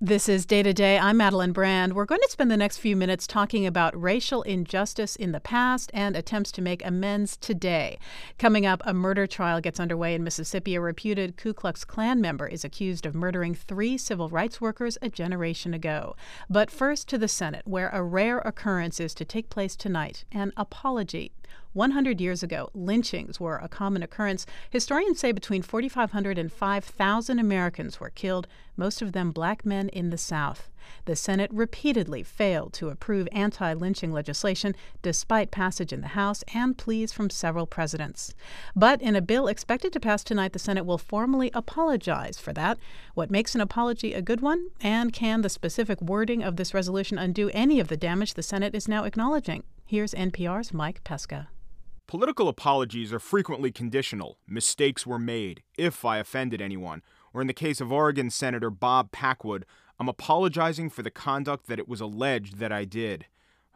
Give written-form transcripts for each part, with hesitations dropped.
This is Day to Day. I'm Madeline Brand. We're going to spend the next few minutes talking about racial injustice in the past and attempts to make amends today. Coming up, a murder trial gets underway in Mississippi. A reputed Ku Klux Klan member is accused of murdering 3 civil rights workers a generation ago. But first to the Senate, where a rare occurrence is to take place tonight, an apology. 100 years ago, lynchings were a common occurrence. Historians say between 4,500 and 5,000 Americans were killed, most of them black men in the South. The Senate repeatedly failed to approve anti-lynching legislation despite passage in the House and pleas from several presidents. But in a bill expected to pass tonight, the Senate will formally apologize for that. What makes an apology a good one? And can the specific wording of this resolution undo any of the damage the Senate is now acknowledging? Here's NPR's Mike Pesca. Political apologies are frequently conditional. Mistakes were made, if I offended anyone. Or in the case of Oregon Senator Bob Packwood, I'm apologizing for the conduct that it was alleged that I did.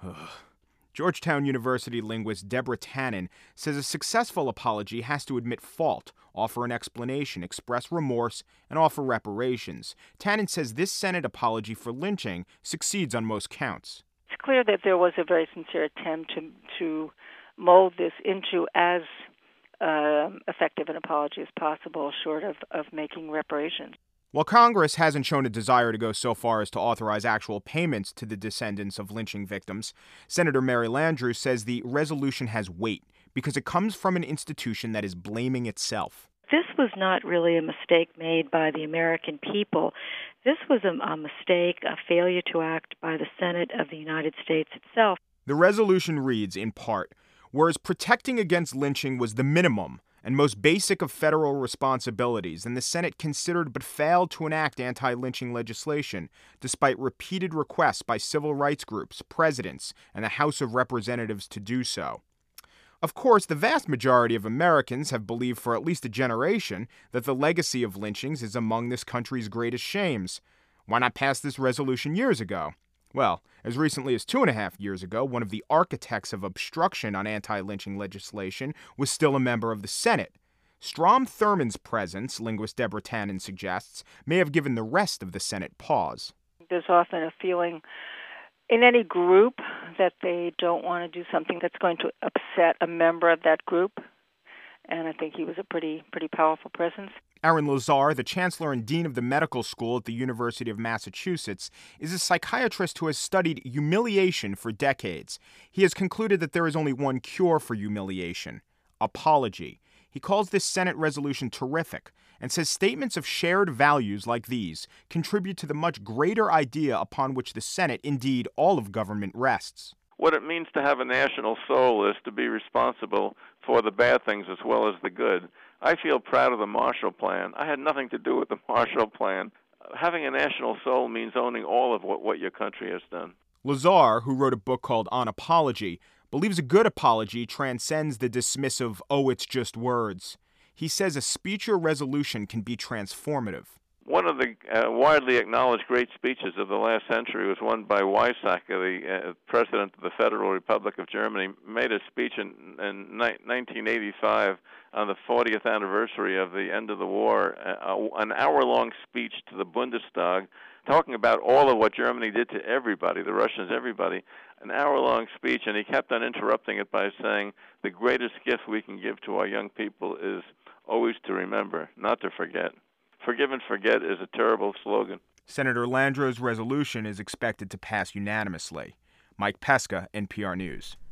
Georgetown University linguist Deborah Tannen says a successful apology has to admit fault, offer an explanation, express remorse, and offer reparations. Tannen says this Senate apology for lynching succeeds on most counts. It's clear that there was a very sincere attempt to mold this into as effective an apology as possible, short of making reparations. While Congress hasn't shown a desire to go so far as to authorize actual payments to the descendants of lynching victims, Senator Mary Landrieu says the resolution has weight because it comes from an institution that is blaming itself. This was not really a mistake made by the American people. This was a mistake, a failure to act by the Senate of the United States itself. The resolution reads, in part, whereas protecting against lynching was the minimum and most basic of federal responsibilities, and the Senate considered but failed to enact anti-lynching legislation, despite repeated requests by civil rights groups, presidents, and the House of Representatives to do so. Of course, the vast majority of Americans have believed for at least a generation that the legacy of lynchings is among this country's greatest shames. Why not pass this resolution years ago? Well, as recently as 2.5 years ago, one of the architects of obstruction on anti-lynching legislation was still a member of the Senate. Strom Thurmond's presence, linguist Deborah Tannen suggests, may have given the rest of the Senate pause. There's often a feeling in any group that they don't want to do something that's going to upset a member of that group. And I think he was a pretty powerful presence. Aaron Lazar, the chancellor and dean of the medical school at the University of Massachusetts, is a psychiatrist who has studied humiliation for decades. He has concluded that there is only one cure for humiliation: apology. He calls this Senate resolution terrific and says statements of shared values like these contribute to the much greater idea upon which the Senate, indeed all of government, rests. What it means to have a national soul is to be responsible for the bad things as well as the good. I feel proud of the Marshall Plan. I had nothing to do with the Marshall Plan. Having a national soul means owning all of what your country has done. Lazar, who wrote a book called On Apology, believes a good apology transcends the dismissive, oh, it's just words. He says a speech or resolution can be transformative. One of the widely acknowledged great speeches of the last century was one by Weizsäcker, the president of the Federal Republic of Germany, made a speech in 1985 on the 40th anniversary of the end of the war, an hour-long speech to the Bundestag, talking about all of what Germany did to everybody, the Russians, everybody, an hour-long speech, and he kept on interrupting it by saying, the greatest gift we can give to our young people is always to remember, not to forget. Forgive and forget is a terrible slogan. Senator Landrieu's resolution is expected to pass unanimously. Mike Pesca, NPR News.